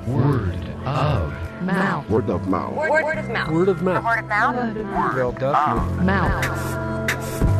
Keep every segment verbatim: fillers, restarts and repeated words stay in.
Word of mouth. Word of mouth. Word, word of mouth. Word of mouth. Word of mouth. Word of mouth. Word of mouth.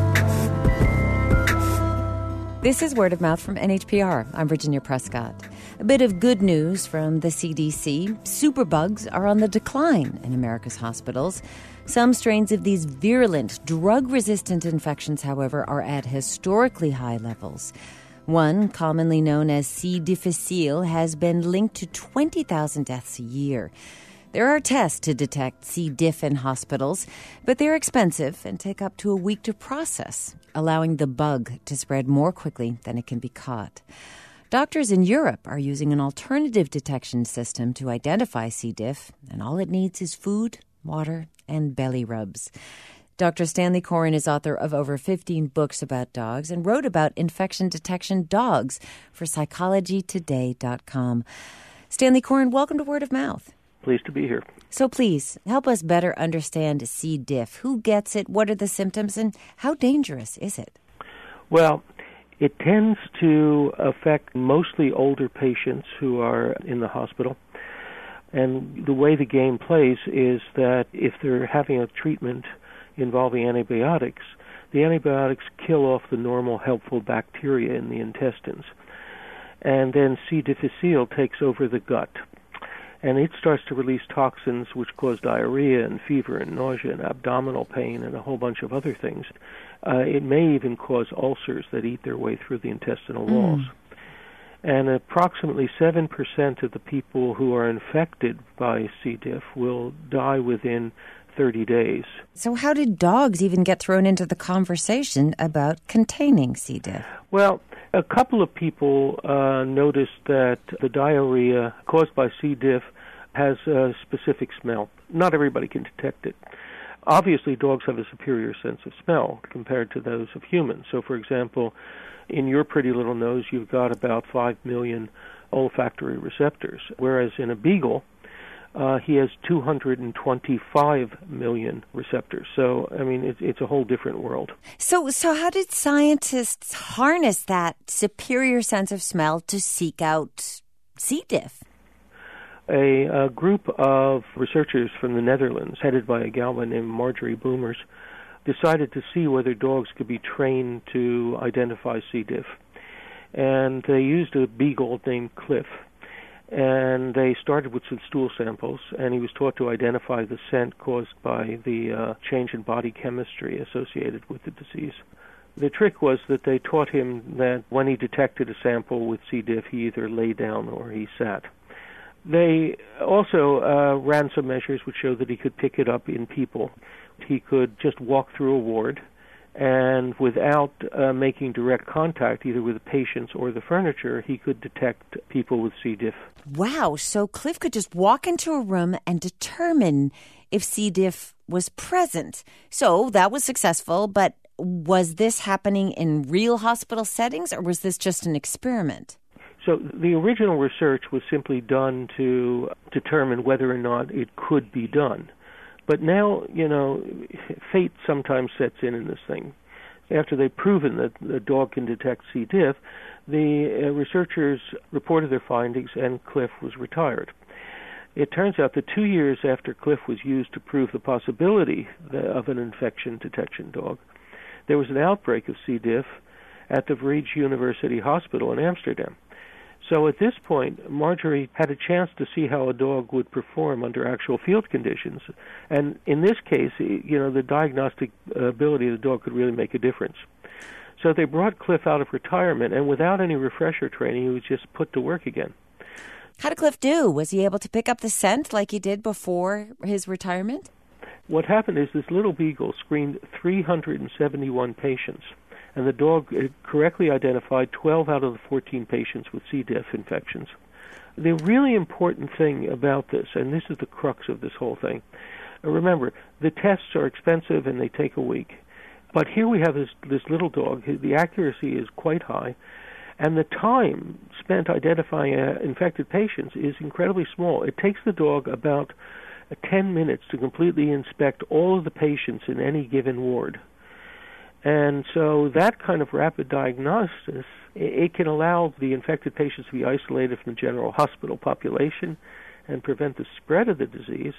This is Word of Mouth from N H P R. I'm Virginia Prescott. A bit of good news from the C D C. Superbugs are on the decline in America's hospitals. Some strains of these virulent, drug-resistant infections, however, are at historically high levels. One, commonly known as C. difficile, has been linked to twenty thousand deaths a year. There are tests to detect C. diff in hospitals, but they're expensive and take up to a week to process, allowing the bug to spread more quickly than it can be caught. Doctors in Europe are using an alternative detection system to identify C. diff, and all it needs is food, water, and belly rubs. Doctor Stanley Coren is author of over fifteen books about dogs and wrote about infection detection dogs for psychology today dot com. Stanley Coren, welcome to Word of Mouth. Pleased to be here. So please, help us better understand C. diff. Who gets it? What are the symptoms? And how dangerous is it? Well, it tends to affect mostly older patients who are in the hospital. And the way the game plays is that if they're having a treatment involving antibiotics, the antibiotics kill off the normal helpful bacteria in the intestines. And then C. difficile takes over the gut. And it starts to release toxins which cause diarrhea and fever and nausea and abdominal pain and a whole bunch of other things. Uh, it may even cause ulcers that eat their way through the intestinal walls. Mm. And approximately seven percent of the people who are infected by C. diff will die within thirty days. So how did dogs even get thrown into the conversation about containing C. diff? Well, a couple of people uh, noticed that the diarrhea caused by C. diff has a specific smell. Not everybody can detect it. Obviously, dogs have a superior sense of smell compared to those of humans. So, for example, in your pretty little nose, you've got about five million olfactory receptors, whereas in a beagle, Uh, he has two hundred twenty-five million receptors. So, I mean, it's, it's a whole different world. So, so how did scientists harness that superior sense of smell to seek out C. diff? A, a group of researchers from the Netherlands, headed by a gal named Marjorie Boomers, decided to see whether dogs could be trained to identify C. diff. And they used a beagle named Cliff. And they started with some stool samples, and he was taught to identify the scent caused by the uh, change in body chemistry associated with the disease. The trick was that they taught him that when he detected a sample with C. diff, he either lay down or he sat. They also uh, ran some measures which showed that he could pick it up in people. He could just walk through a ward, and without uh, making direct contact, either with the patients or the furniture, he could detect people with C. diff. Wow, so Cliff could just walk into a room and determine if C. diff was present. So that was successful, but was this happening in real hospital settings, or was this just an experiment? So the original research was simply done to determine whether or not it could be done. But now, you know, fate sometimes sets in in this thing. After they've proven that the dog can detect C. diff, the uh, researchers reported their findings, and Cliff was retired. It turns out that two years after Cliff was used to prove the possibility of an infection detection dog, there was an outbreak of C. diff at the Vrije University Hospital in Amsterdam. So at this point, Marjorie had a chance to see how a dog would perform under actual field conditions. And in this case, you know, the diagnostic ability of the dog could really make a difference. So they brought Cliff out of retirement, and without any refresher training, he was just put to work again. How did Cliff do? Was he able to pick up the scent like he did before his retirement? What happened is this little beagle screened three hundred seventy-one patients. And the dog correctly identified twelve out of the fourteen patients with C. diff infections. The really important thing about this, and this is the crux of this whole thing, remember, the tests are expensive and they take a week. But here we have this, this little dog. The accuracy is quite high, and the time spent identifying uh, infected patients is incredibly small. It takes the dog about ten minutes to completely inspect all of the patients in any given ward. And so that kind of rapid diagnosis, it can allow the infected patients to be isolated from the general hospital population and prevent the spread of the disease,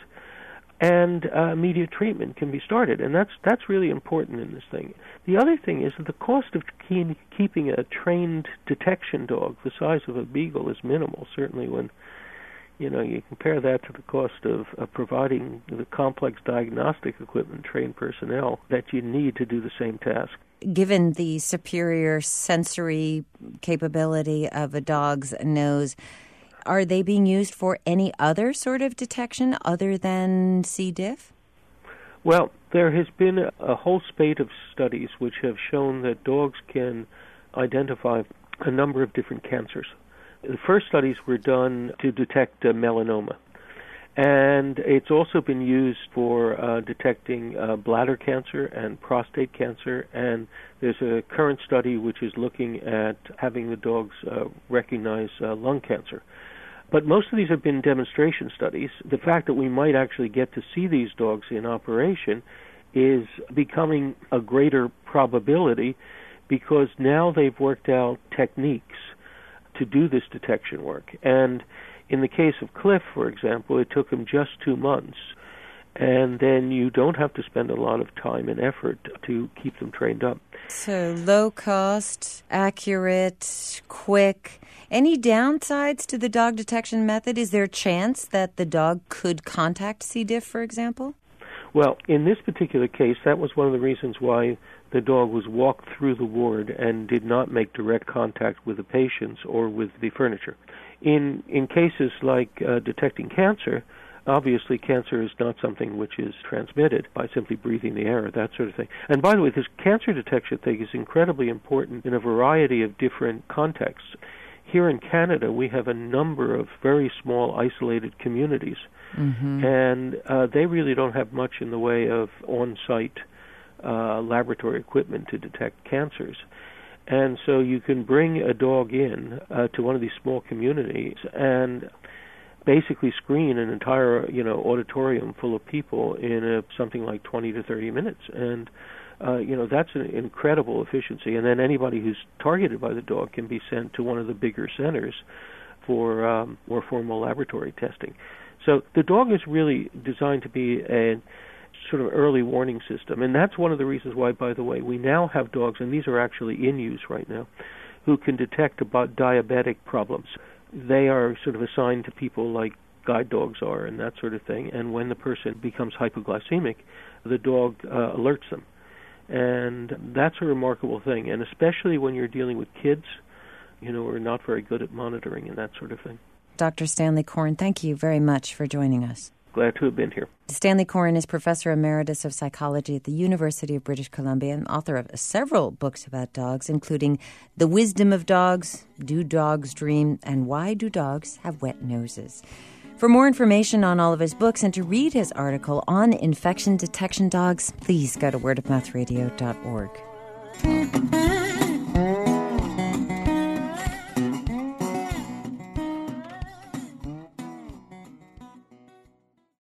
and uh, immediate treatment can be started. And that's that's really important in this thing. The other thing is that the cost of ke- keeping a trained detection dog the size of a beagle is minimal, certainly when you know you compare that to the cost of, of providing the complex diagnostic equipment, trained personnel that you need to do the same task. Given the superior sensory capability of a dog's nose, are they being used for any other sort of detection other than C. diff? Well, there has been a, a whole spate of studies which have shown that dogs can identify a number of different cancers. The first studies were done to detect uh, melanoma. And it's also been used for uh, detecting uh, bladder cancer and prostate cancer. And there's a current study which is looking at having the dogs uh, recognize uh, lung cancer. But most of these have been demonstration studies. The fact that we might actually get to see these dogs in operation is becoming a greater probability because now they've worked out techniques to do this detection work. And in the case of Cliff, for example, it took him just two months. And then you don't have to spend a lot of time and effort to keep them trained up. So low cost, accurate, quick. Any downsides to the dog detection method? Is there a chance that the dog could contact C. diff, for example? Well, in this particular case, that was one of the reasons why the dog was walked through the ward and did not make direct contact with the patients or with the furniture. In in cases like uh, detecting cancer, obviously cancer is not something which is transmitted by simply breathing the air, that sort of thing. And by the way, this cancer detection thing is incredibly important in a variety of different contexts. Here in Canada, we have a number of very small, isolated communities, mm-hmm. and uh, they really don't have much in the way of on-site uh, laboratory equipment to detect cancers. And so you can bring a dog in uh, to one of these small communities and basically screen an entire, you know, auditorium full of people in a, something like twenty to thirty minutes. And, uh, you know, that's an incredible efficiency. And then anybody who's targeted by the dog can be sent to one of the bigger centers for um, more formal laboratory testing. So the dog is really designed to be a sort of early warning system. And that's one of the reasons why, by the way, we now have dogs, and these are actually in use right now, who can detect about diabetic problems. They are sort of assigned to people like guide dogs are and that sort of thing. And when the person becomes hypoglycemic, the dog uh, alerts them. And that's a remarkable thing. And especially when you're dealing with kids, you know, who are not very good at monitoring and that sort of thing. Doctor Stanley Coren, thank you very much for joining us. Glad to have been here. Stanley Coren is Professor Emeritus of Psychology at the University of British Columbia and author of several books about dogs, including The Wisdom of Dogs, Do Dogs Dream, and Why Do Dogs Have Wet Noses? For more information on all of his books and to read his article on infection detection dogs, please go to word of mouth radio dot org.